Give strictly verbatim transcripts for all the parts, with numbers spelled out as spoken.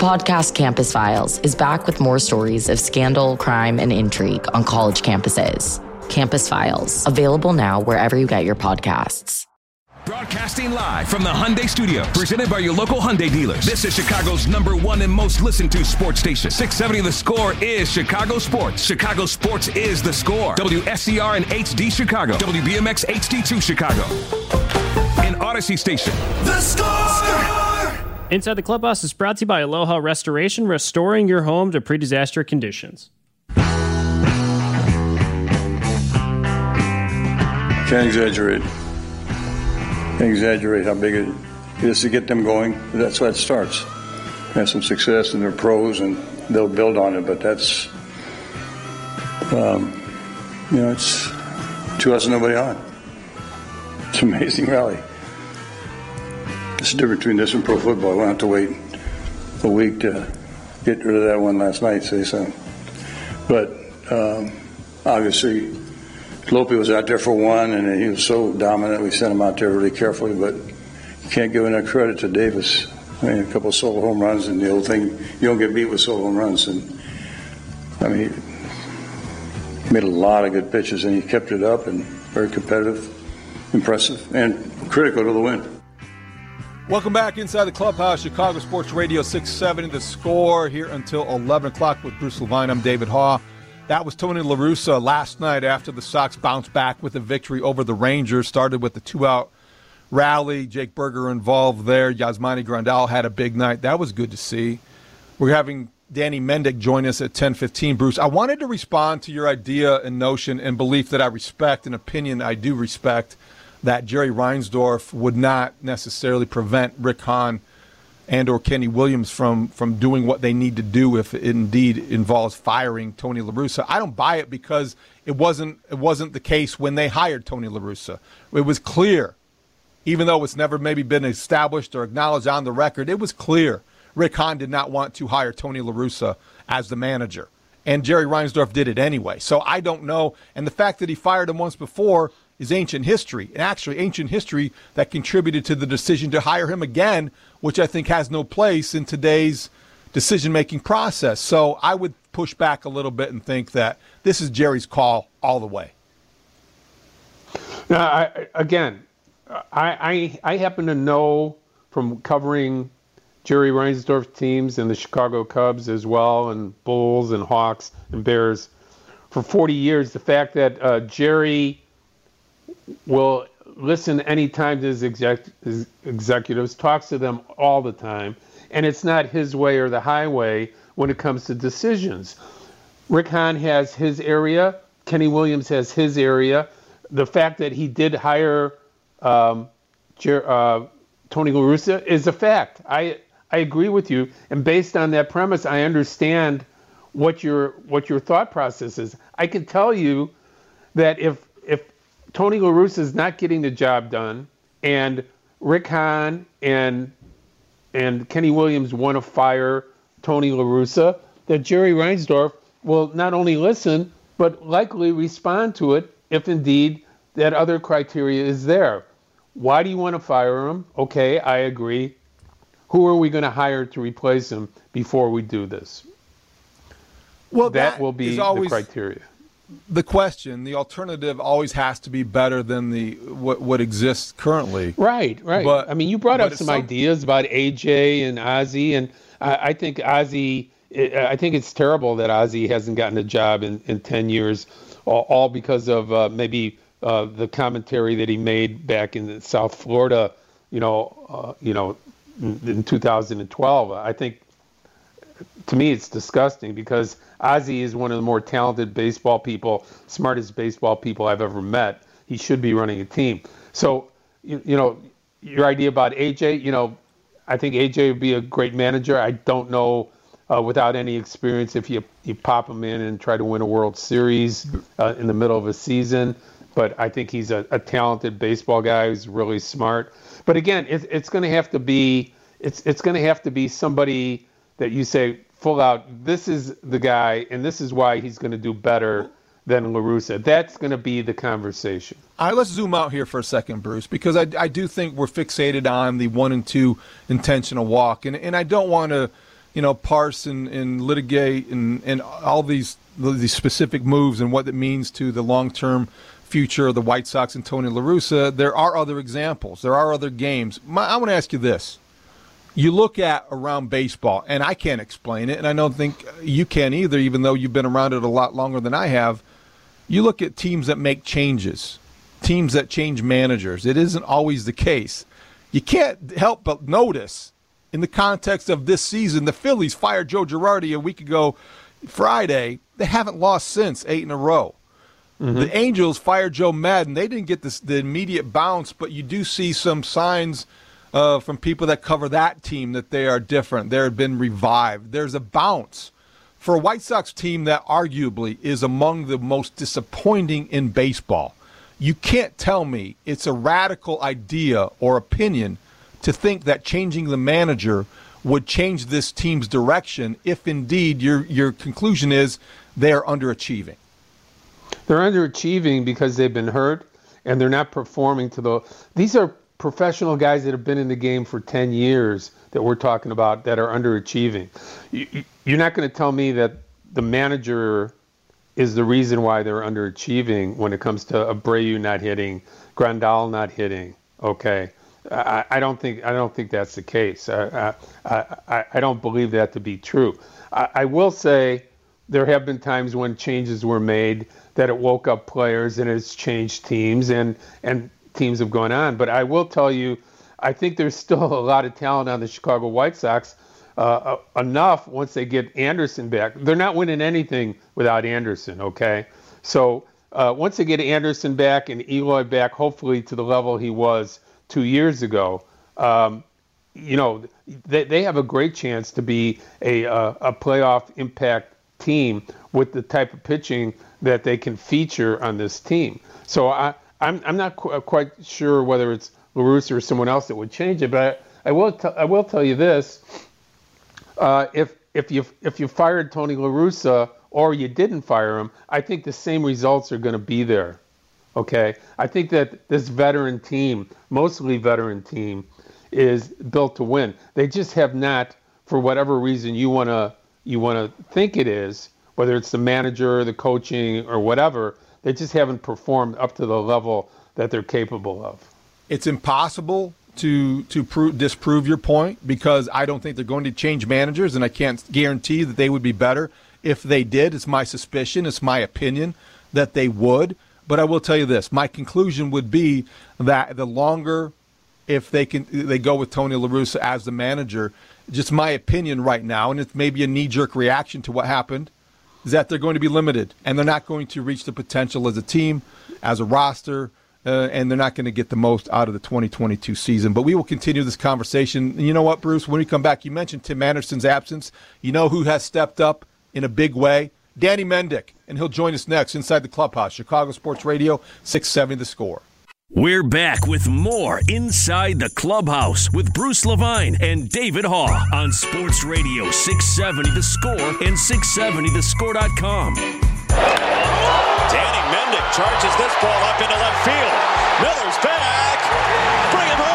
podcast Campus Files is back with more stories of scandal, crime, and intrigue on college campuses. Campus Files, available now wherever you get your podcasts. Broadcasting live from the Hyundai Studios, presented by your local Hyundai dealers. This is Chicago's number one and most listened to sports station. six seventy The Score is Chicago Sports. Chicago Sports is The Score. W S C R and H D Chicago. W B M X H D two Chicago. And Odyssey Station. The Score! Inside the Clubhouse is brought to you by Aloha Restoration, restoring your home to pre-disaster conditions. Can't exaggerate. Can't exaggerate how big it is to get them going. That's why it starts. Have some success in their pros, and they'll build on it. But that's, um, you know, it's two us and nobody on. It's an amazing rally. It's the difference between this and pro football. I won't have to wait a week to get rid of that one last night, say so. But um, obviously, Lope was out there for one, and he was so dominant. We sent him out there really carefully, but you can't give enough credit to Davis. I mean, a couple of solo home runs, and the old thing, you don't get beat with solo home runs. And I mean, he made a lot of good pitches, and he kept it up, and very competitive, impressive, and critical to the win. Welcome back inside the Clubhouse, Chicago Sports Radio six seventy The Score, here until eleven o'clock with Bruce Levine. I'm David Haugh. That was Tony La Russa last night after the Sox bounced back with a victory over the Rangers. Started with the two-out rally. Jake Berger involved there. Yasmani Grandal had a big night. That was good to see. We're having Danny Mendick join us at ten fifteen. Bruce, I wanted to respond to your idea and notion and belief that I respect, an opinion I do respect, that Jerry Reinsdorf would not necessarily prevent Rick Hahn and or Kenny Williams from from doing what they need to do if it indeed involves firing Tony La Russa. I don't buy it because it wasn't it wasn't the case when they hired Tony La Russa. It was clear, even though it's never maybe been established or acknowledged on the record, it was clear Rick Hahn did not want to hire Tony La Russa as the manager. And Jerry Reinsdorf did it anyway. So I don't know. And the fact that he fired him once before is ancient history, and actually ancient history that contributed to the decision to hire him again, which I think has no place in today's decision-making process. So I would push back a little bit and think that this is Jerry's call all the way. Now, I, again, I, I I happen to know from covering Jerry Reinsdorf teams and the Chicago Cubs as well, and Bulls and Hawks and Bears for forty years, the fact that uh, Jerry will listen anytime to his, exec- his executives, talks to them all the time, and it's not his way or the highway when it comes to decisions. Rick Hahn has his area, Kenny Williams has his area. The fact that he did hire um, Jer- uh, Tony La Russa is a fact. I I agree with you, and based on that premise, I understand what your what your thought process is. I can tell you that if if Tony La Russa is not getting the job done, and Rick Hahn and and Kenny Williams want to fire Tony La Russa, that Jerry Reinsdorf will not only listen, but likely respond to it if indeed that other criteria is there. Why do you want to fire him? Okay, I agree. Who are we going to hire to replace him before we do this? Well, that, that will be always the criteria. The question, the alternative always has to be better than the what, what exists currently. Right, right. But, I mean, you brought up some, some ideas about A J and Ozzie, and I, I think Ozzie, I think it's terrible that Ozzie hasn't gotten a job in, in ten years, all, all because of uh, maybe uh, the commentary that he made back in South Florida, you know, uh, you know, in, in two thousand twelve. I think, to me, it's disgusting because Ozzie is one of the more talented baseball people, smartest baseball people I've ever met. He should be running a team. So, you, you know, your idea about A J, you know, I think A J would be a great manager. I don't know, uh, without any experience, if you you pop him in and try to win a World Series uh, in the middle of a season. But I think he's a, a talented baseball guy who's really smart. But again, it, it's going to have to be it's it's going to have to be somebody that you say full out, this is the guy, and this is why he's going to do better than La Russa. That's going to be the conversation. All right, let's zoom out here for a second, Bruce, because I, I do think we're fixated on the one and two intentional walk, and and I don't want to you know, parse and, and litigate and, and all these these specific moves and what it means to the long-term future of the White Sox and Tony La Russa, there are other examples. There are other games. My, I want to ask you this. You look at around baseball, and I can't explain it, and I don't think you can either, even though you've been around it a lot longer than I have. You look at teams that make changes, teams that change managers. It isn't always the case. You can't help but notice, in the context of this season, the Phillies fired Joe Girardi a week ago Friday. They haven't lost since, eight in a row. Mm-hmm. The Angels fired Joe Madden. They didn't get this, the immediate bounce, but you do see some signs uh, from people that cover that team that they are different. They have been revived. There's a bounce. For a White Sox team that arguably is among the most disappointing in baseball, you can't tell me it's a radical idea or opinion to think that changing the manager would change this team's direction if indeed your your conclusion is they are underachieving. They're underachieving because they've been hurt and they're not performing to the – these are professional guys that have been in the game for ten years that we're talking about that are underachieving. You, you're not going to tell me that the manager is the reason why they're underachieving when it comes to Abreu not hitting, Grandal not hitting, okay? I, I don't think I don't think that's the case. I, I, I, I don't believe that to be true. I, I will say there have been times when changes were made that it woke up players and it's changed teams and, and teams have gone on. But I will tell you, I think there's still a lot of talent on the Chicago White Sox, uh, enough once they get Anderson back. They're not winning anything without Anderson, okay? So uh, once they get Anderson back and Eloy back, hopefully to the level he was two years ago, um, you know, they, they have a great chance to be a, a, a playoff impact team with the type of pitching that they can feature on this team. So I, I'm I'm not qu- quite sure whether it's La Russa or someone else that would change it, but I, I will t- I will tell you this: uh, if if you if you fired Tony La Russa or you didn't fire him, I think the same results are going to be there. Okay, I think that this veteran team, mostly veteran team, is built to win. They just have not, for whatever reason you want to you want to think it is, whether it's the manager, the coaching, or whatever, they just haven't performed up to the level that they're capable of. It's impossible to to prove, disprove your point because I don't think they're going to change managers, and I can't guarantee that they would be better if they did. It's my suspicion, it's my opinion that they would. But I will tell you this: my conclusion would be that the longer, if they can, they go with Tony La Russa as the manager. Just my opinion right now, and it's maybe a knee-jerk reaction to what happened, is that they're going to be limited and they're not going to reach the potential as a team, as a roster, uh, and they're not going to get the most out of the twenty twenty-two season. But we will continue this conversation. And you know what, Bruce? When we come back, you mentioned Tim Anderson's absence. You know who has stepped up in a big way? Danny Mendick, and he'll join us next inside the Clubhouse. Chicago Sports Radio, six seventy The Score. We're back with more Inside the Clubhouse with Bruce Levine and David Haugh on Sports Radio six seventy The Score and six seventy the score dot com. Danny Mendick charges this ball up into left field. Miller's back. Bring him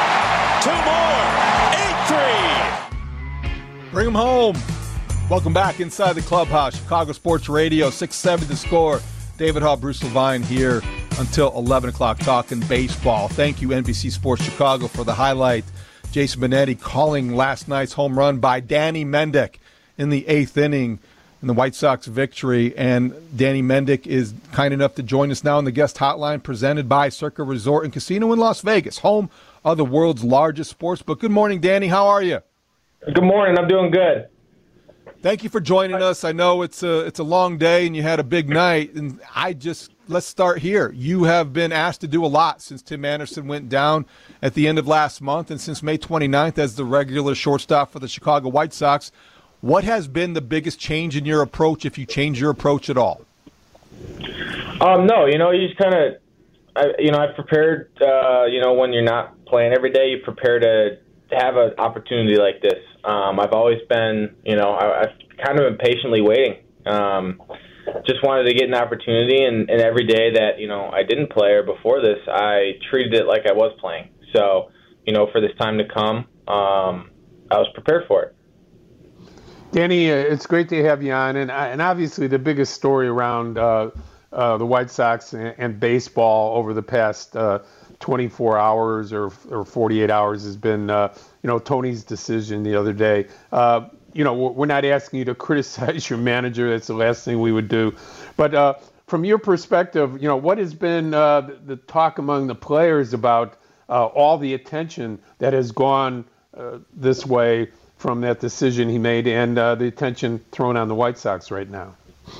home. eight three. Bring him home. Welcome back inside the Clubhouse. Chicago Sports Radio, six seventy The Score. David Haugh, Bruce Levine here until eleven o'clock talking baseball. Thank you, N B C Sports Chicago, for the highlight. Jason Benetti calling last night's home run by Danny Mendick in the eighth inning in the White Sox victory. And Danny Mendick is kind enough to join us now on the guest hotline presented by Circa Resort and Casino in Las Vegas, home of the world's largest sports book. Good morning, Danny. How are you? Good morning. I'm doing good. Thank you for joining us. I know it's a it's a long day and you had a big night. And I just let's start here. You have been asked to do a lot since Tim Anderson went down at the end of last month, and since May twenty-ninth as the regular shortstop for the Chicago White Sox. What has been the biggest change in your approach, if you change your approach at all? Um, no, you know, you just kind of, you know, I've prepared. Uh, you know, when you're not playing every day, you prepare to, to have an opportunity like this. Um, I've always been, you know, I, I've kind of been patiently waiting. Um, just wanted to get an opportunity, and, and every day that, you know, I didn't play or before this, I treated it like I was playing. So, you know, for this time to come, um, I was prepared for it. Danny, uh, it's great to have you on, and and obviously the biggest story around uh, uh, the White Sox and, and baseball over the past uh, twenty-four hours or or forty-eight hours has been, uh, you know, Tony's decision the other day. Uh, you know, we're not asking you to criticize your manager. That's the last thing we would do. But uh, from your perspective, you know, what has been uh, the, the talk among the players about uh, all the attention that has gone uh, this way from that decision he made and uh, the attention thrown on the White Sox right now?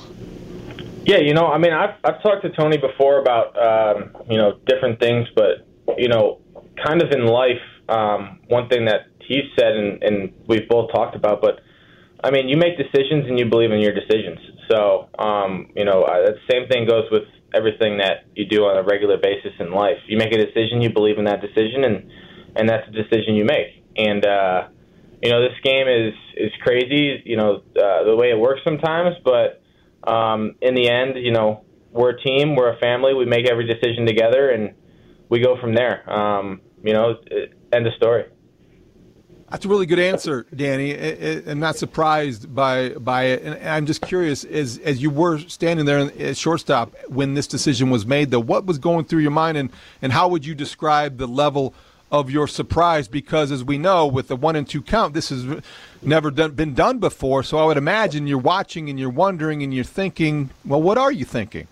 Yeah, you know, I mean, I've, I've talked to Tony before about, um, you know, different things, but, you know, kind of in life, um, one thing that he's said and, and we've both talked about, but, I mean, you make decisions and you believe in your decisions. So, um, you know, uh, the same thing goes with everything that you do on a regular basis in life. You make a decision, you believe in that decision, and, and that's the decision you make. And, uh, you know, this game is, is crazy, you know, uh, the way it works sometimes, but um, in the end, you know, we're a team, we're a family, we make every decision together, and we go from there. Um, you know, end of story. That's a really good answer, Danny. I'm not surprised by by it. And I'm just curious, as as you were standing there at shortstop when this decision was made, though, what was going through your mind, and, and how would you describe the level of your surprise? Because as we know, with the one and two count, this has never done, been done before. So I would imagine you're watching and you're wondering and you're thinking, well, what are you thinking?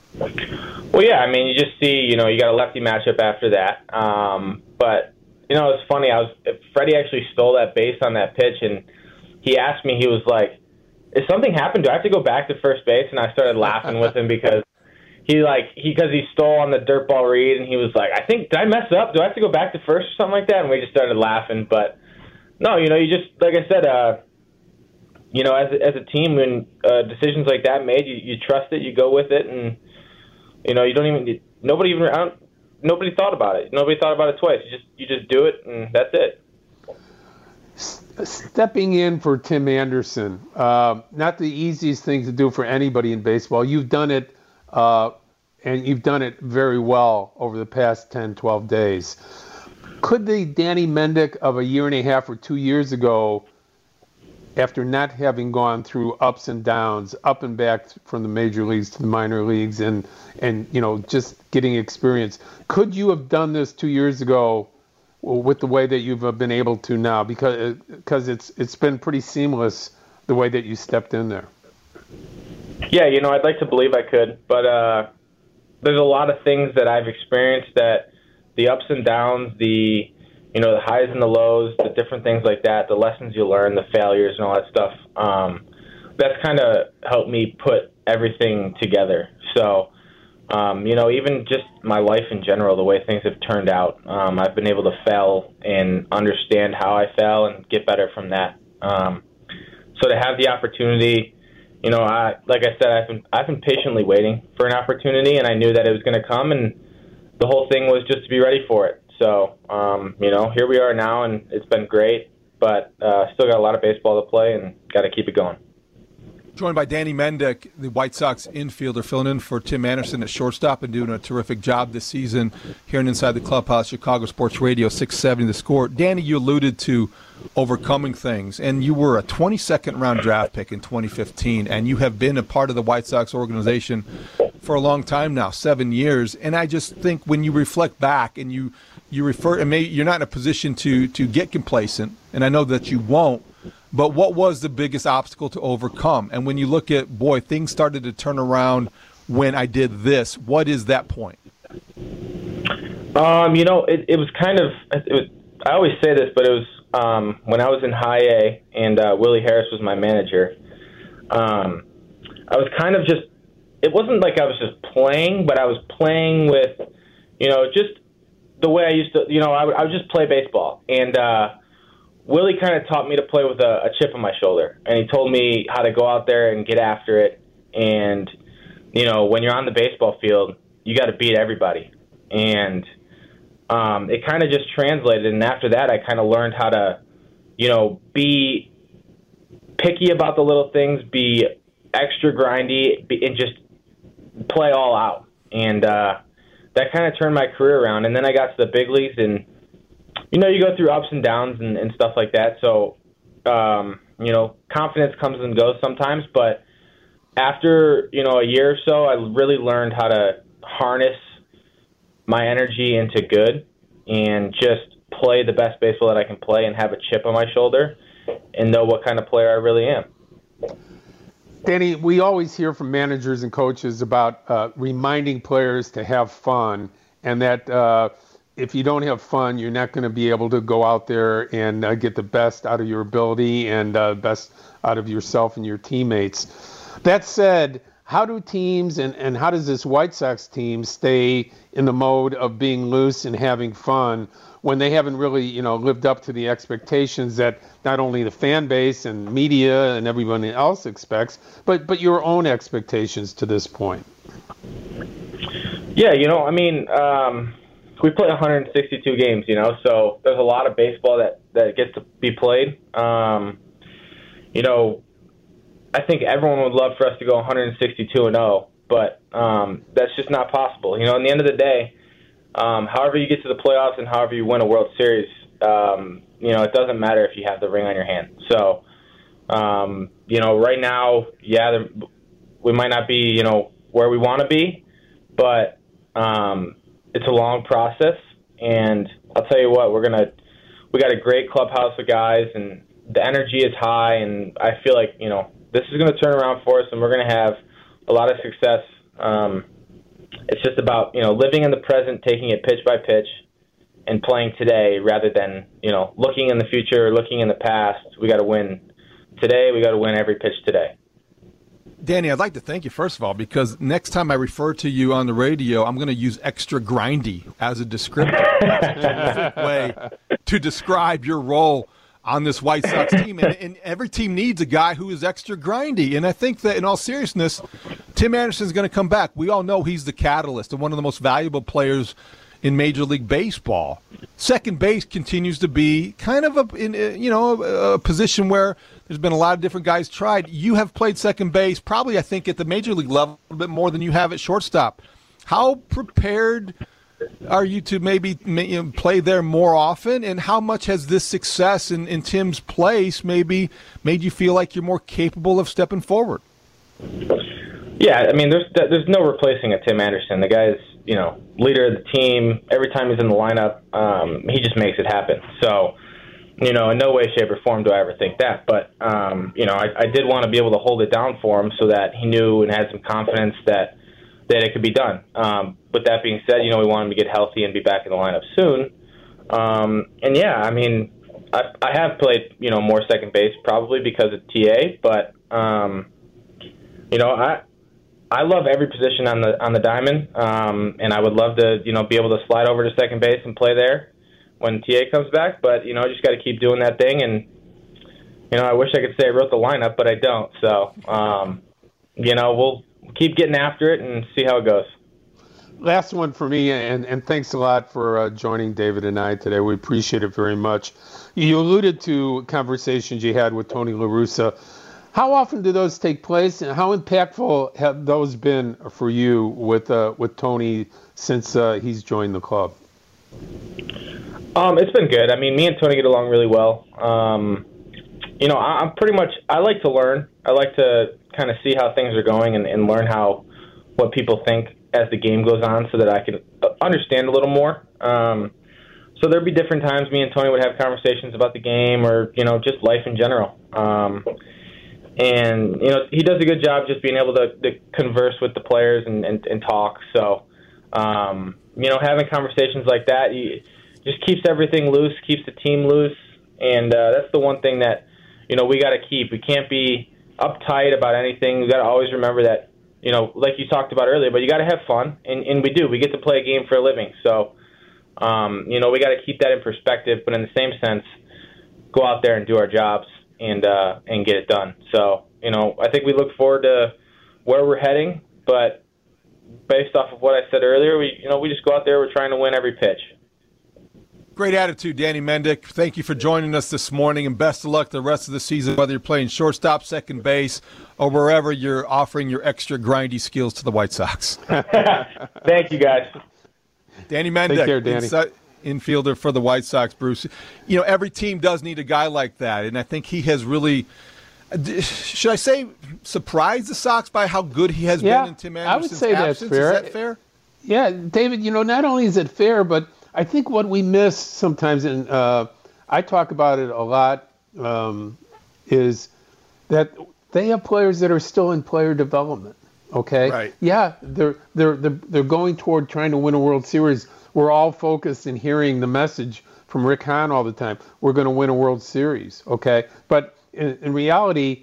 Well, yeah, I mean, you just see, you know, you got a lefty matchup after that. Um, but, you know, it's funny. I was Freddie actually stole that base on that pitch, and he asked me, he was like, "Is something happened? Do I have to go back to first base?" And I started laughing with him because He like he because he stole on the dirt ball read, and he was like, "I think did I mess up? Do I have to go back to first or something like that?" And we just started laughing. But no, you know, you just like I said, uh, you know, as a, as a team, when uh, decisions like that made, you, you trust it, you go with it, and you know, you don't even nobody even I don't, nobody thought about it. Nobody thought about it twice. You just you just do it, and that's it. Stepping in for Tim Anderson, uh, not the easiest thing to do for anybody in baseball. You've done it. Uh, and you've done it very well over the past ten, twelve days. Could the Danny Mendick of a year and a half or two years ago, after not having gone through ups and downs, up and back from the major leagues to the minor leagues and, and you know, just getting experience, could you have done this two years ago with the way that you've been able to now? Because because it's it's been pretty seamless the way that you stepped in there. Yeah, you know, I'd like to believe I could, but uh, there's a lot of things that I've experienced that the ups and downs, the, you know, the highs and the lows, the different things like that, the lessons you learn, the failures and all that stuff, um, that's kind of helped me put everything together. So, um, you know, even just my life in general, the way things have turned out, um, I've been able to fail and understand how I fell and get better from that. Um, so to have the opportunity, you know, I like I said, I've been I've been patiently waiting for an opportunity, and I knew that it was going to come, and the whole thing was just to be ready for it. So, um, you know, here we are now, and it's been great, but uh, still got a lot of baseball to play, and got to keep it going. Joined by Danny Mendick, the White Sox infielder, filling in for Tim Anderson at shortstop and doing a terrific job this season here Inside the Clubhouse, Chicago Sports Radio, six seventy The Score. Danny, you alluded to overcoming things, and you were a twenty-second round draft pick in twenty fifteen, and you have been a part of the White Sox organization for a long time now, seven years. And I just think when you reflect back and you, you refer, and maybe you're not in a position to, to get complacent, and I know that you won't, but what was the biggest obstacle to overcome? And when you look at, boy, things started to turn around when I did this, what is that point? Um, you know, it, it was kind of, it was, I always say this, but it was um, when I was in high A and uh, Willie Harris was my manager. Um, I was kind of just, it wasn't like I was just playing, but I was playing with, you know, just the way I used to, you know, I would, I would just play baseball. And uh, Willie kind of taught me to play with a, a chip on my shoulder. And he told me how to go out there and get after it. And, you know, when you're on the baseball field, you got to beat everybody. And um, it kind of just translated. And after that, I kind of learned how to, you know, be picky about the little things, be extra grindy, be, and just play all out. And uh, that kind of turned my career around. And then I got to the big leagues, and, you know, you go through ups and downs and, and stuff like that. So, um, you know, confidence comes and goes sometimes, but after, you know, a year or so, I really learned how to harness my energy into good and just play the best baseball that I can play and have a chip on my shoulder and know what kind of player I really am. Danny, we always hear from managers and coaches about uh, reminding players to have fun, and that uh, if you don't have fun, you're not going to be able to go out there and uh, get the best out of your ability and uh, best out of yourself and your teammates. That said, how do teams and, and how does this White Sox team stay in the mode of being loose and having fun when they haven't really, you know, lived up to the expectations that not only the fan base and media and everyone else expects, but but your own expectations to this point? Yeah, you know, I mean, um, we play one hundred sixty-two games, you know, so there's a lot of baseball that, that gets to be played. Um, you know, I think everyone would love for us to go one hundred sixty-two and oh, but um, that's just not possible. You know, in the end of the day, um, however you get to the playoffs and however you win a World Series, um, you know, it doesn't matter if you have the ring on your hand. So, um, you know, right now, yeah, there, we might not be, you know, where we want to be, but um, it's a long process. And I'll tell you what, we're gonna we got a great clubhouse of guys, and the energy is high, and I feel like, you know, this is going to turn around for us, and we're going to have a lot of success. Um, it's just about, you know, living in the present, taking it pitch by pitch, and playing today rather than, you know, looking in the future, looking in the past. We got to win today. We got to win every pitch today. Danny, I'd like to thank you, first of all, because next time I refer to you on the radio, I'm going to use extra grindy as a descriptor. That's a terrific way to describe your role on this White Sox team, and, and every team needs a guy who is extra grindy. And I think that, in all seriousness, Tim Anderson's going to come back. We all know he's the catalyst and one of the most valuable players in Major League Baseball. Second base continues to be kind of a, in, you know, a, a position where there's been a lot of different guys tried. You have played second base, probably I think at the Major League level, a little bit more than you have at shortstop. How prepared are you to maybe you know, play there more often, and how much has this success in, in Tim's place maybe made you feel like you're more capable of stepping forward? Yeah, I mean, there's there's no replacing a Tim Anderson. The guy's, you know, leader of the team. Every time he's in the lineup, um, he just makes it happen. So, you know, in no way, shape, or form do I ever think that. But, um, you know, I, I did want to be able to hold it down for him so that he knew and had some confidence that that it could be done. Um, but that being said, you know, we want him to get healthy and be back in the lineup soon. Um, and, yeah, I mean, I, I have played, you know, more second base probably because of T A. But, um, you know, I I love every position on the on the diamond, um, and I would love to, you know, be able to slide over to second base and play there when T A comes back. But, you know, I just got to keep doing that thing. And, you know, I wish I could say I wrote the lineup, but I don't. So, um, you know, we'll keep getting after it and see how it goes. Last one for me, and, and thanks a lot for uh, joining David and I today. We appreciate it very much. You alluded to conversations you had with Tony La Russa. How often do those take place, and how impactful have those been for you with uh, with Tony since uh, he's joined the club? Um, it's been good. I mean, me and Tony get along really well. Um, you know, I, I'm pretty much, I like to learn. I like to kind of see how things are going and, and learn how, what people think as the game goes on so that I can understand a little more. Um, so there'd be different times me and Tony would have conversations about the game or, you know, just life in general. Um, and, you know, he does a good job just being able to, to converse with the players and, and, and talk. So, um, you know, having conversations like that you, just keeps everything loose, keeps the team loose. And uh, that's the one thing that, you know, we got to keep. We can't be uptight about anything. We got to always remember that, you know, like you talked about earlier, but you got to have fun, and, and we do. We get to play a game for a living. So, um, you know, we got to keep that in perspective, but in the same sense, go out there and do our jobs and uh, and get it done. So, you know, I think we look forward to where we're heading, but based off of what I said earlier, we, you know, we just go out there, we're trying to win every pitch. Great attitude, Danny Mendick. Thank you for joining us this morning, and best of luck the rest of the season, whether you're playing shortstop, second base, or wherever you're offering your extra grindy skills to the White Sox. Thank you, guys. Danny Mendick. Take care, Danny. Inside, infielder for the White Sox, Bruce. You know, every team does need a guy like that, and I think he has really, should I say, surprised the Sox by how good he has yeah, been in Tim Anderson's I would say absence. That's fair. Is that fair? Yeah, David, you know, not only is it fair, but I think what we miss sometimes, and uh, I talk about it a lot, um, is that they have players that are still in player development. Okay. Right. Yeah, they're they're they're they're going toward trying to win a World Series. We're all focused in hearing the message from Rick Hahn all the time. We're going to win a World Series. Okay. But in, in reality,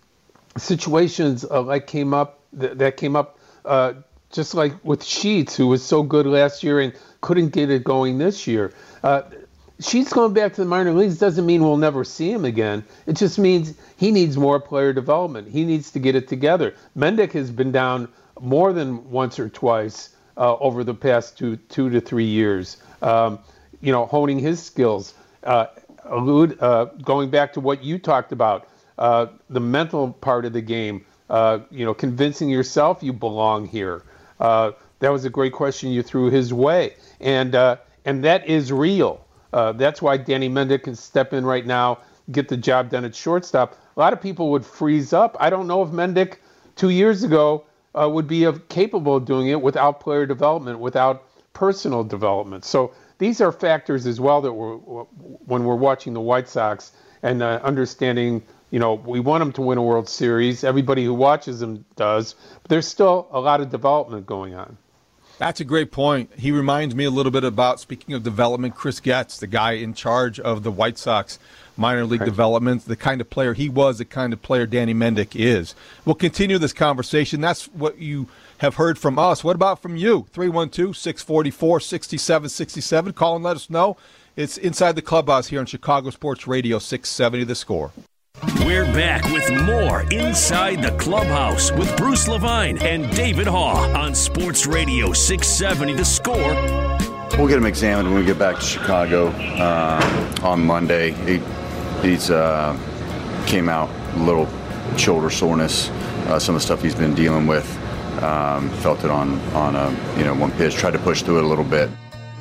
situations uh, like came up th- that came up uh, just like with Sheets, who was so good last year and couldn't get it going this year. Uh, Sheets going back to the minor leagues doesn't mean we'll never see him again. It just means he needs more player development. He needs to get it together. Mendick has been down more than once or twice uh, over the past two two to three years, um, you know, honing his skills. Uh, allude, uh, going back to what you talked about, uh, the mental part of the game, uh, you know, convincing yourself you belong here. Uh, that was a great question you threw his way. And, uh, and that is real. Uh, that's why Danny Mendick can step in right now, get the job done at shortstop. A lot of people would freeze up. I don't know if Mendick two years ago uh, would be uh, capable of doing it without player development, without personal development. So these are factors as well that we're, when we're watching the White Sox and uh, understanding, you know, we want them to win a World Series. Everybody who watches them does. But there's still a lot of development going on. That's a great point. He reminds me a little bit about, speaking of development, Chris Getz, the guy in charge of the White Sox minor league right. development, the kind of player he was, the kind of player Danny Mendick is. We'll continue this conversation. That's what you have heard from us. What about from you? three one two, six four four, six seven six seven. Call and let us know. It's Inside the Clubhouse here on Chicago Sports Radio six seventy The Score. We're back with more Inside the Clubhouse with Bruce Levine and David Haugh on Sports Radio six seventy The Score. We'll get him examined when we get back to Chicago uh, on Monday. He he's uh, came out a little shoulder soreness, uh, some of the stuff he's been dealing with. Um, felt it on on a, you know one pitch. Tried to push through it a little bit.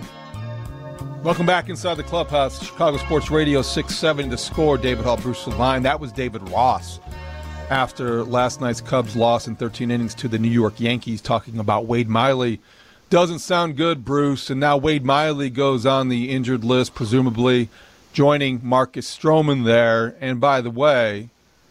Welcome back Inside the Clubhouse, Chicago Sports Radio six seventy The Score. David Haugh, Bruce Levine. That was David Ross after last night's Cubs loss in thirteen innings to the New York Yankees, talking about Wade Miley. Doesn't sound good, Bruce. And now Wade Miley goes on the injured list, presumably joining Marcus Stroman there. And by the way,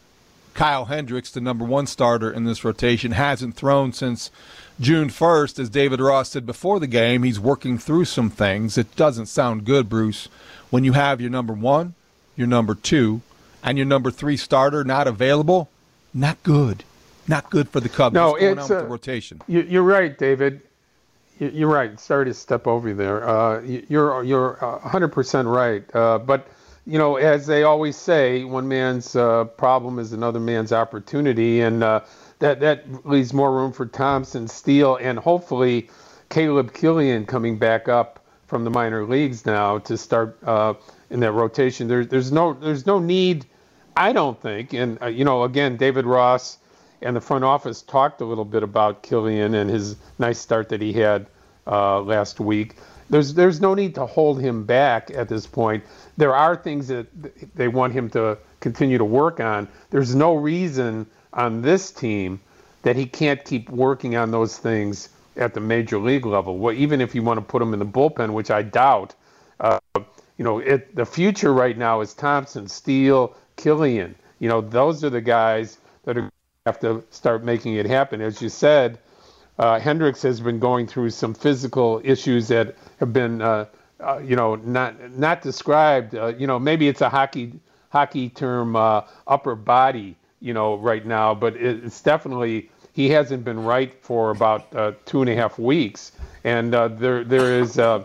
Kyle Hendricks, the number one starter in this rotation, hasn't thrown since June first. As David Ross said before the game, he's working through some things. It doesn't sound good, Bruce, when you have your number one, your number two, and your number three starter not available. Not good. Not good for the Cubs. No, What's going it's on with uh, the rotation? You're right, David. You're right. Sorry to step over you there. Uh, you're you're one hundred percent right. Uh, but, you know, as they always say, one man's uh, problem is another man's opportunity. And uh, that, that leaves more room for Thompson, Steele, and hopefully Caleb Killian coming back up from the minor leagues now to start uh, in that rotation. There, there's no there's no need, I don't think. And, uh, you know, again, David Ross and the front office talked a little bit about Killian and his nice start that he had uh, last week. There's there's no need to hold him back at this point. There are things that they want him to continue to work on. There's no reason on this team that he can't keep working on those things at the major league level. Well, even if you want to put him in the bullpen, which I doubt, uh, you know, it, the future right now is Thompson, Steele, Killian. You know, those are the guys that are have to start making it happen. As you said, uh, Hendricks has been going through some physical issues that have been, uh, uh, you know, not not described. Uh, you know, maybe it's a hockey hockey term, uh, upper body, you know, right now, but it's definitely he hasn't been right for about uh, two and a half weeks, and uh, there there is uh,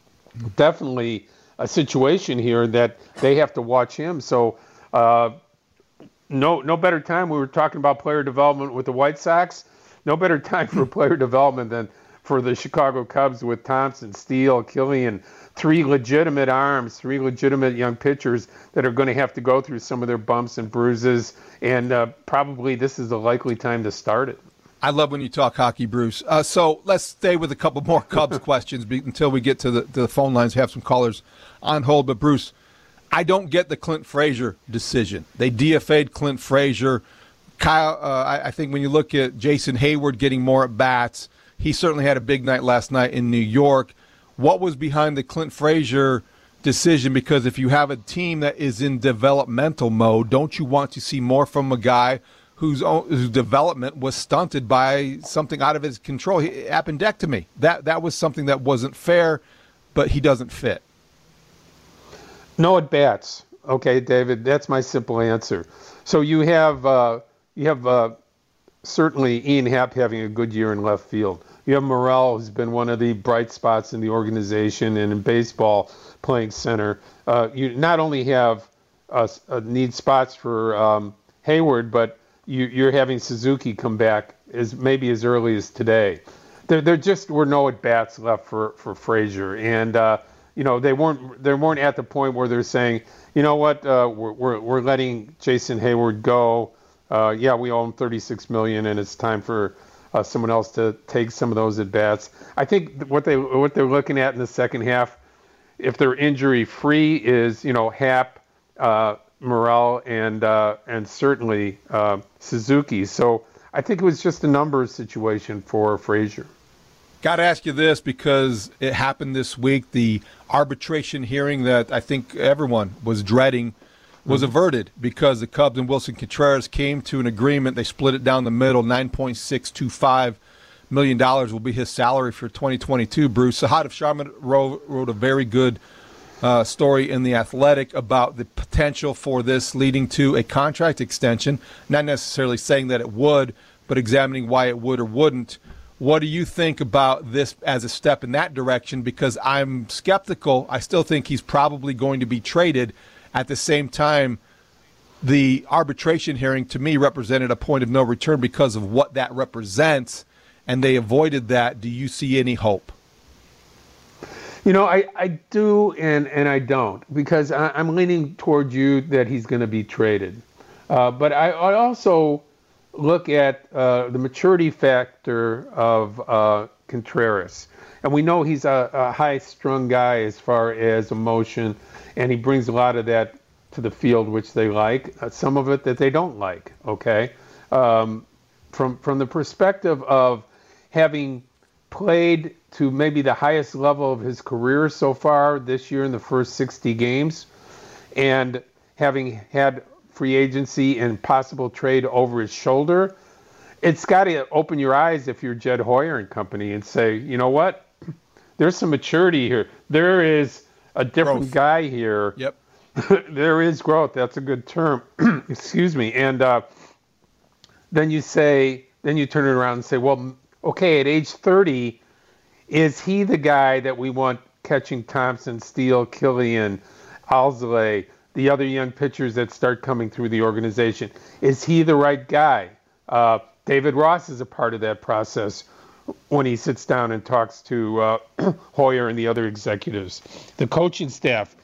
definitely a situation here that they have to watch him. So. Uh, No, no better time. We were talking about player development with the White Sox. No better time for player development than for the Chicago Cubs with Thompson, Steele, Killian, three legitimate arms, three legitimate young pitchers that are going to have to go through some of their bumps and bruises. And uh, probably this is the likely time to start it. I love when you talk hockey, Bruce. Uh, so let's stay with a couple more Cubs questions be, until we get to the, to the phone lines. We have some callers on hold. But, Bruce, I don't get the Clint Frazier decision. They D F A'd Clint Frazier. Kyle, uh, I, I think when you look at Jason Hayward getting more at-bats, he certainly had a big night last night in New York. What was behind the Clint Frazier decision? Because if you have a team that is in developmental mode, don't you want to see more from a guy whose own, whose development was stunted by something out of his control? He, appendectomy. That that was something that wasn't fair, but he doesn't fit. No at-bats. Okay, David, that's my simple answer. So you have uh, you have uh, certainly Ian Happ having a good year in left field. You have Morel, who's been one of the bright spots in the organization and in baseball, playing center. Uh, you not only have uh, uh, need spots for um, Hayward, but you, you're having Suzuki come back as maybe as early as today. There, there just were no at bats left for for Frazier, and uh, you know they weren't they weren't at the point where they're saying, you know what, uh, we're, we're we're letting Jason Hayward go. Uh, yeah, we owe him thirty-six million dollars, and it's time for uh, someone else to take some of those at bats. I think what they what they're looking at in the second half, if they're injury free, is you know Happ, uh, Morel, and uh, and certainly uh, Suzuki. So I think it was just a numbers situation for Frazier. Got to ask you this because it happened this week. The arbitration hearing that I think everyone was dreading was averted because the Cubs and Wilson Contreras came to an agreement. They split it down the middle. nine point six two five million dollars will be his salary for twenty twenty-two, Bruce. Sahad Sharma wrote, wrote a very good uh, story in The Athletic about the potential for this leading to a contract extension, not necessarily saying that it would, but examining why it would or wouldn't. What do you think about this as a step in that direction? Because I'm skeptical. I still think he's probably going to be traded. At the same time, the arbitration hearing to me represented a point of no return because of what that represents, and they avoided that. Do you see any hope? You know, I, I do and, and I don't, because I, I'm leaning toward you that he's going to be traded. Uh, but I, I also look at uh, the maturity factor of uh, Contreras. And we know he's a, a high-strung guy as far as emotion, and he brings a lot of that to the field, which they like, uh, some of it that they don't like, okay? Um, from from the perspective of having played to maybe the highest level of his career so far this year in the first sixty games, and having had free agency and possible trade over his shoulder, it's got to open your eyes if you're Jed Hoyer and company and say, you know what? There's some maturity here. There is a different growth. Guy here. Yep. There is growth. That's a good term. Excuse me. And uh, then you say, then you turn it around and say, well, okay, at age thirty, is he the guy that we want catching Thompson, Steele, Killian, Alzolay, the other young pitchers that start coming through the organization? Is he the right guy? Uh, David Ross is a part of that process when he sits down and talks to uh, Hoyer and the other executives, the coaching staff.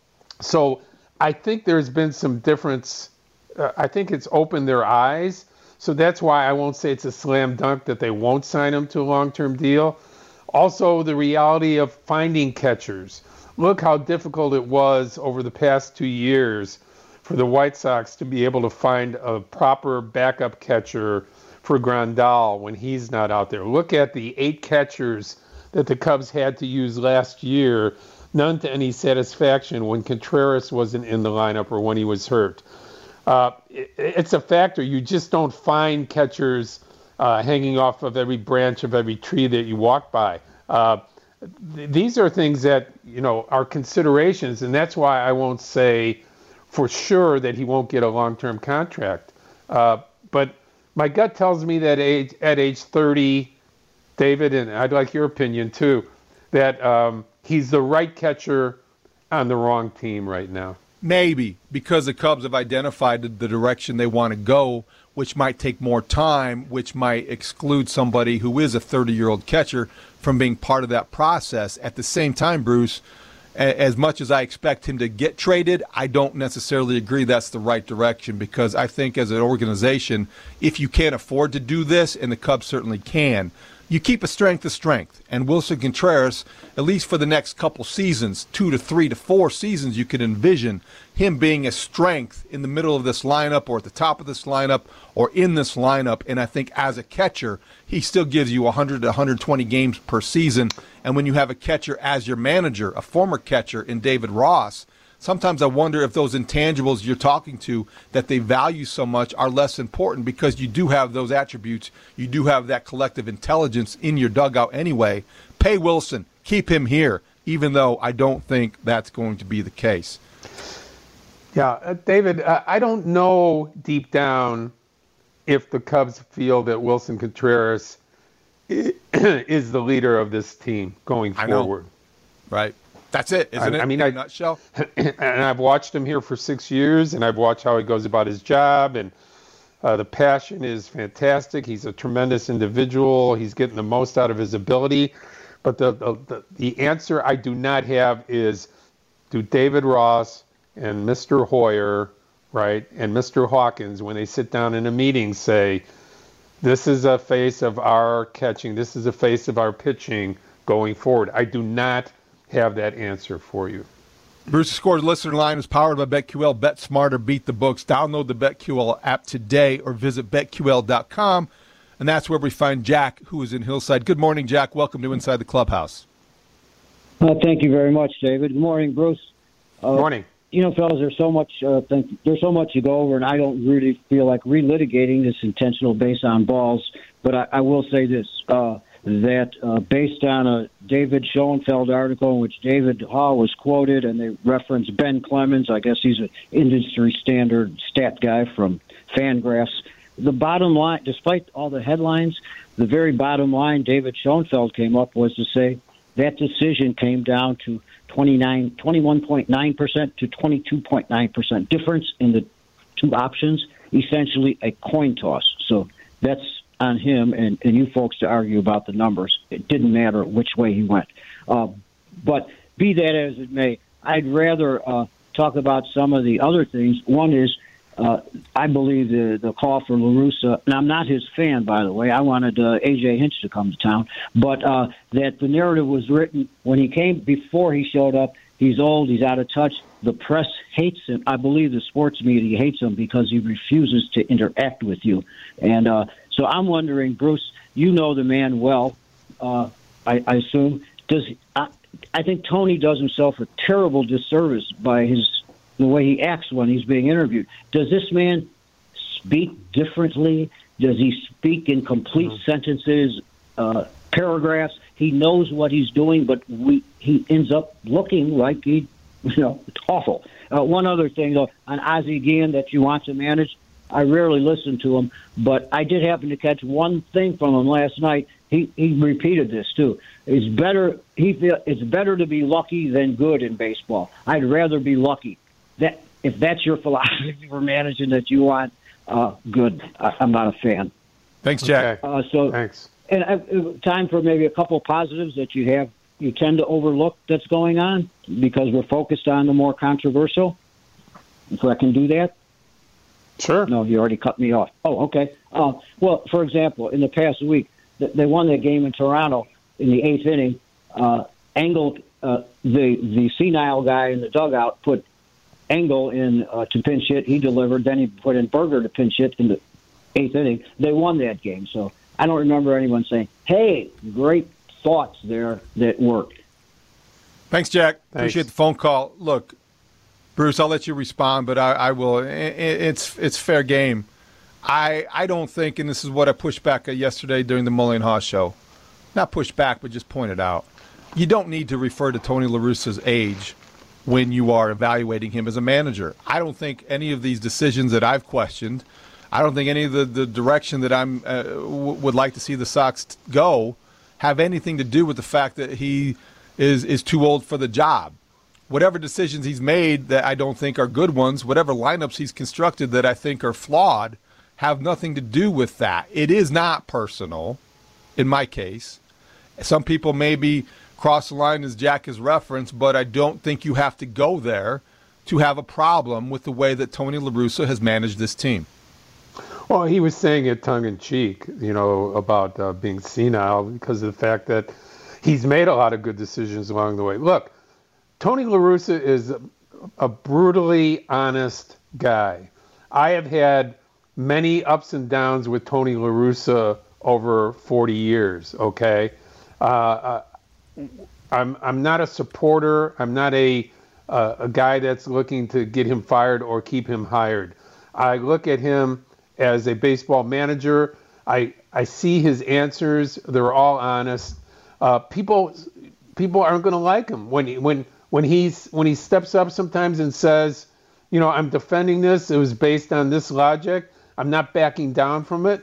So I think there's been some difference. Uh, I think it's opened their eyes. So that's why I won't say it's a slam dunk that they won't sign him to a long-term deal. Also, the reality of finding catchers. Look how difficult it was over the past two years for the White Sox to be able to find a proper backup catcher for Grandal when he's not out there. Look at the eight catchers that the Cubs had to use last year, none to any satisfaction when Contreras wasn't in the lineup or when he was hurt. Uh, it, it's a factor. You just don't find catchers uh, hanging off of every branch of every tree that you walk by. Uh, th- these are things that, you know, are considerations, and that's why I won't say for sure that he won't get a long-term contract. Uh, but my gut tells me that age, at age thirty, David, and I'd like your opinion too, that um, he's the right catcher on the wrong team right now. Maybe, because the Cubs have identified the direction they want to go, which might take more time, which might exclude somebody who is a thirty-year-old catcher from being part of that process. At the same time, Bruce, as much as I expect him to get traded, I don't necessarily agree that's the right direction, because I think as an organization, if you can't afford to do this, and the Cubs certainly can, you keep a strength of strength. And Wilson Contreras, at least for the next couple seasons, two to three to four seasons, you could envision him being a strength in the middle of this lineup or at the top of this lineup or in this lineup. And I think as a catcher, he still gives you one hundred to one hundred twenty games per season. And when you have a catcher as your manager, a former catcher in David Ross, sometimes I wonder if those intangibles you're talking to that they value so much are less important, because you do have those attributes. You do have that collective intelligence in your dugout anyway. Pay Wilson. Keep him here, even though I don't think that's going to be the case. Yeah, uh, David, uh, I don't know deep down if the Cubs feel that Wilson Contreras is the leader of this team going I know. forward. Right. That's it, isn't I, it? I mean, in I, a nutshell. And I've watched him here for six years, and I've watched how he goes about his job, and uh, the passion is fantastic. He's a tremendous individual. He's getting the most out of his ability. But the the, the, the answer I do not have is, do David Ross and Mister Hoyer, right, and Mister Hawkins, when they sit down in a meeting, say, this is a face of our catching, this is a face of our pitching going forward? I do not have that answer for you. Bruce's Scores listener line is powered by BetQL. Bet smarter, beat the books. Download the BetQL app today or visit bet Q L dot com, and that's where we find Jack, who is in Hillside. Good morning, Jack. Welcome to Inside the Clubhouse. Uh, thank you very much, David. Good morning, Bruce. Uh, Good morning. You know, fellas, there's so much. Uh, think, there's so much to go over, and I don't really feel like relitigating this intentional base on balls. But I, I will say this. Uh, that uh, based on a David Schoenfeld article in which David Hall was quoted, and they referenced Ben Clemens. I guess he's an industry standard stat guy from Fangraphs. The bottom line, despite all the headlines, the very bottom line David Schoenfeld came up was to say that decision came down to twenty-nine, twenty-one point nine percent to twenty-two point nine percent difference in the two options, essentially a coin toss. So that's on him and, and you folks to argue about the numbers. It didn't matter which way he went. Uh, but be that as it may, I'd rather uh, talk about some of the other things. One is, uh, I believe the, the call for La Russa, and I'm not his fan, by the way. I wanted uh, A J Hinch to come to town. But uh, that the narrative was written when he came, before he showed up, he's old, he's out of touch. The press hates him. I believe the sports media hates him because he refuses to interact with you. And uh, so I'm wondering, Bruce, you know the man well, uh, I, I assume. Does I, I think Tony does himself a terrible disservice by his the way he acts when he's being interviewed. Does this man speak differently? Does he speak in complete mm-hmm. sentences, uh, paragraphs? He knows what he's doing, but we he ends up looking like he, you know, it's awful. Uh, one other thing, though, on Ozzie Guillen that you want to manage, I rarely listen to him, but I did happen to catch one thing from him last night. He he repeated this too. It's better he feel, it's better to be lucky than good in baseball. I'd rather be lucky. That if that's your philosophy for managing that you want, uh, good. I, I'm not a fan. Thanks, Jack. Okay. Uh, so Thanks. And uh, time for maybe a couple of positives that you have. You tend to overlook that's going on because we're focused on the more controversial. If I can do that. Sure. No, you already cut me off. Oh, okay. Uh, well, for example, in the past week, they won that game in Toronto in the eighth inning. Uh, Engel, uh, the the senile guy in the dugout, put Engel in uh, to pinch hit. He delivered. Then he put in Berger to pinch hit in the eighth inning. They won that game. So I don't remember anyone saying, hey, great thoughts there that worked. Thanks, Jack. Thanks. Appreciate the phone call. Look, Bruce, I'll let you respond, but I, I will. It's it's fair game. I I don't think, and this is what I pushed back yesterday during the Mully and Haw show, not pushed back, but just pointed out, you don't need to refer to Tony La Russa's age when you are evaluating him as a manager. I don't think any of these decisions that I've questioned, I don't think any of the, the direction that I'm uh, w- would like to see the Sox t- go have anything to do with the fact that he is is too old for the job. Whatever decisions he's made that I don't think are good ones, whatever lineups he's constructed that I think are flawed, have nothing to do with that. It is not personal, in my case. Some people may be cross the line as Jack has referenced, but I don't think you have to go there to have a problem with the way that Tony La Russa has managed this team. Well, he was saying it tongue-in-cheek, you know, about uh, being senile because of the fact that he's made a lot of good decisions along the way. Look, Tony La Russa is a, a brutally honest guy. I have had many ups and downs with Tony La Russa over forty years, okay? Uh, I'm I'm not a supporter. I'm not a uh, a guy that's looking to get him fired or keep him hired. I look at him as a baseball manager. I I see his answers. They're all honest. Uh, people people aren't going to like him when he, when when he's when he steps up sometimes and says, you know, I'm defending this. It was based on this logic. I'm not backing down from it.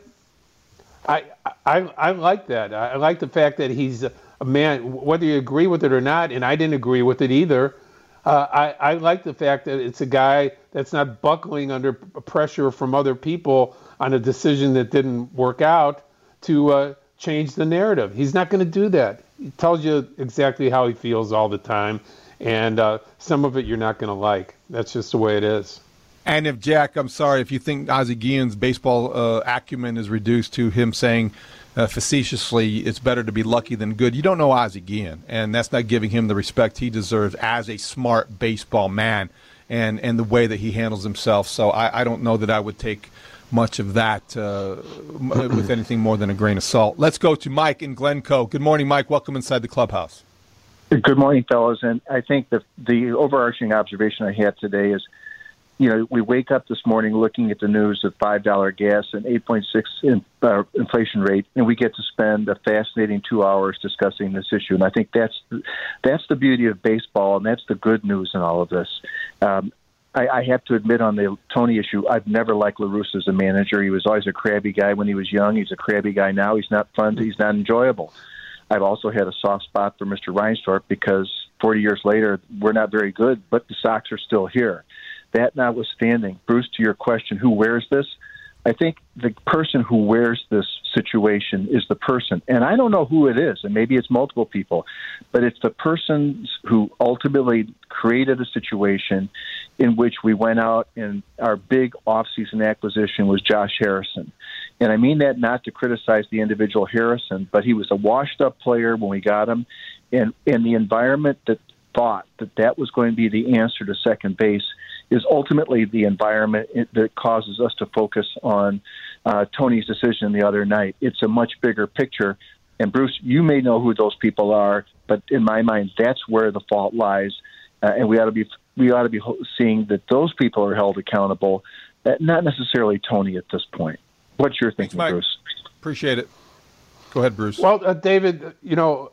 I I I like that. I like the fact that he's a man, whether you agree with it or not, and I didn't agree with it either. Uh, I, I like the fact that it's a guy that's not buckling under pressure from other people on a decision that didn't work out to uh, change the narrative. He's not going to do that. He tells you exactly how he feels all the time, and uh, some of it you're not going to like. That's just the way it is. And if, Jack, I'm sorry, if you think Ozzie Guillen's baseball uh, acumen is reduced to him saying uh, facetiously it's better to be lucky than good, you don't know Ozzie Guillen, and that's not giving him the respect he deserves as a smart baseball man and, and the way that he handles himself. So I, I don't know that I would take much of that uh, with anything more than a grain of salt. Let's go to Mike in Glencoe. Good morning, Mike. Welcome inside the clubhouse. Good morning, fellas. And I think the, the overarching observation I had today is, you know, we wake up this morning looking at the news of five dollars gas and eight point six in, uh, inflation rate, and we get to spend a fascinating two hours discussing this issue. And I think that's that's the beauty of baseball, and that's the good news in all of this. Um, I, I have to admit on the Tony issue, I've never liked La Russa as a manager. He was always a crabby guy when he was young. He's a crabby guy now. He's not fun. He's not enjoyable. I've also had a soft spot for Mister Reinsdorf because forty years later, we're not very good, but the Sox are still here. That notwithstanding, Bruce, to your question, who wears this? I think the person who wears this situation is the person. And I don't know who it is, and maybe it's multiple people, but it's the person who ultimately created a situation in which we went out and our big offseason acquisition was Josh Harrison. And I mean that not to criticize the individual Harrison, but he was a washed-up player when we got him, and, and the environment that thought that that was going to be the answer to second base is ultimately the environment that causes us to focus on uh, Tony's decision the other night. It's a much bigger picture. And, Bruce, you may know who those people are, but in my mind, that's where the fault lies. Uh, and we ought to be we ought to be seeing that those people are held accountable, uh, not necessarily Tony at this point. What's your thinking, Thanks, Bruce? Appreciate it. Go ahead, Bruce. Well, uh, David, you know,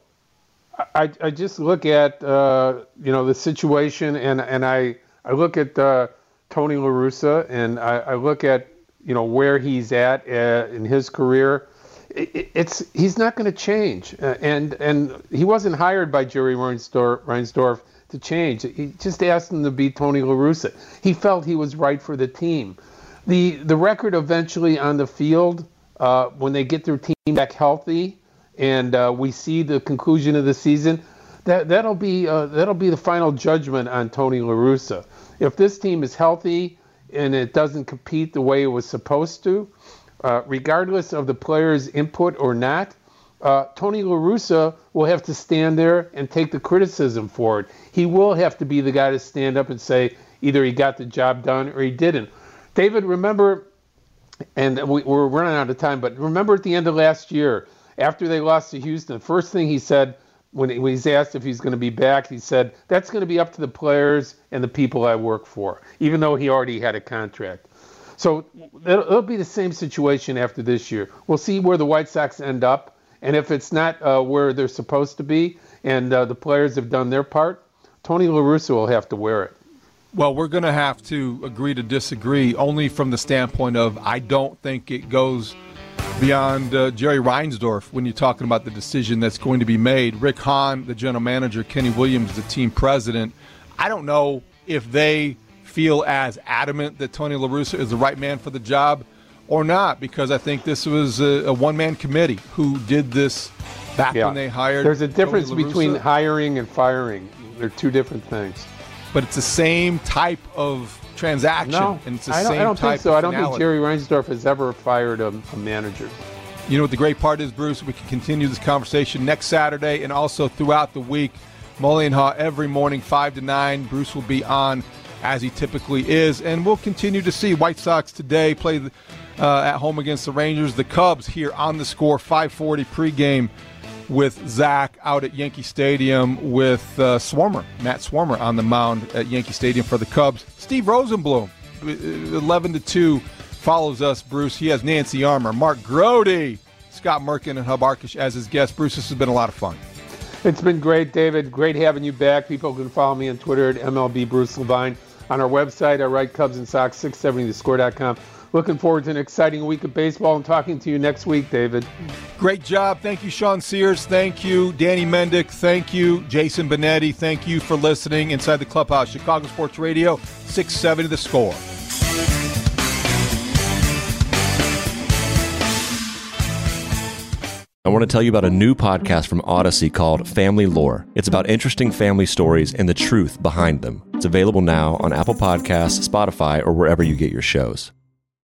I, I just look at, uh, you know, the situation, and, and I – I look at uh, Tony La Russa, and I, I look at, you know, where he's at uh, in his career. It, it's he's not going to change, uh, and and he wasn't hired by Jerry Reinsdorf, Reinsdorf to change. He just asked him to be Tony La Russa. He felt he was right for the team. The the record eventually on the field, uh, when they get their team back healthy, and uh, we see the conclusion of the season, that that'll be uh, that'll be the final judgment on Tony La Russa. If this team is healthy and it doesn't compete the way it was supposed to, uh, regardless of the players' input or not, uh, Tony La Russa will have to stand there and take the criticism for it. He will have to be the guy to stand up and say either he got the job done or he didn't. David, remember, and we, we're running out of time, but remember at the end of last year, after they lost to Houston, the first thing he said, when he was asked if he's going to be back, he said, that's going to be up to the players and the people I work for, even though he already had a contract. So it'll, it'll be the same situation after this year. We'll see where the White Sox end up, and if it's not uh, where they're supposed to be and uh, the players have done their part, Tony La Russa will have to wear it. Well, we're going to have to agree to disagree only from the standpoint of I don't think it goes beyond uh, Jerry Reinsdorf when you're talking about the decision that's going to be made. Rick Hahn, the general manager, Kenny Williams, the team president, I don't know if they feel as adamant that Tony La Russa is the right man for the job, or not, because I think this was a, a one-man committee who did this back Yeah. when they hired. There's a difference Tony La Russa. between hiring and firing. They're two different things. But it's the same type of transaction. No, and it's the I don't, same I don't type think so. of I don't think finality. Jerry Reinsdorf has ever fired a, a manager. You know what the great part is, Bruce? We can continue this conversation next Saturday and also throughout the week. Mully and Haw every morning, five to nine. Bruce will be on as he typically is. And we'll continue to see White Sox today play the, uh, at home against the Rangers. The Cubs here on the Score, five forty pregame with Zach out at Yankee Stadium with uh, Swarmer, Matt Swarmer on the mound at Yankee Stadium for the Cubs. Steve Rosenblum, eleven to two, follows us, Bruce. He has Nancy Armour, Mark Grody, Scott Merkin, and Hub Arkish as his guests. Bruce, this has been a lot of fun. It's been great, David. Great having you back. People can follow me on Twitter at M L B Bruce Levine. On our website, I write Cubs and Sox, six seventy the score dot com. Looking forward to an exciting week of baseball and talking to you next week, David. Great job. Thank you, Sean Sears. Thank you, Danny Mendick. Thank you, Jason Benetti. Thank you for listening. Inside the Clubhouse, Chicago Sports Radio, six seventy The Score. I want to tell you about a new podcast from Odyssey called Family Lore. It's about interesting family stories and the truth behind them. It's available now on Apple Podcasts, Spotify, or wherever you get your shows.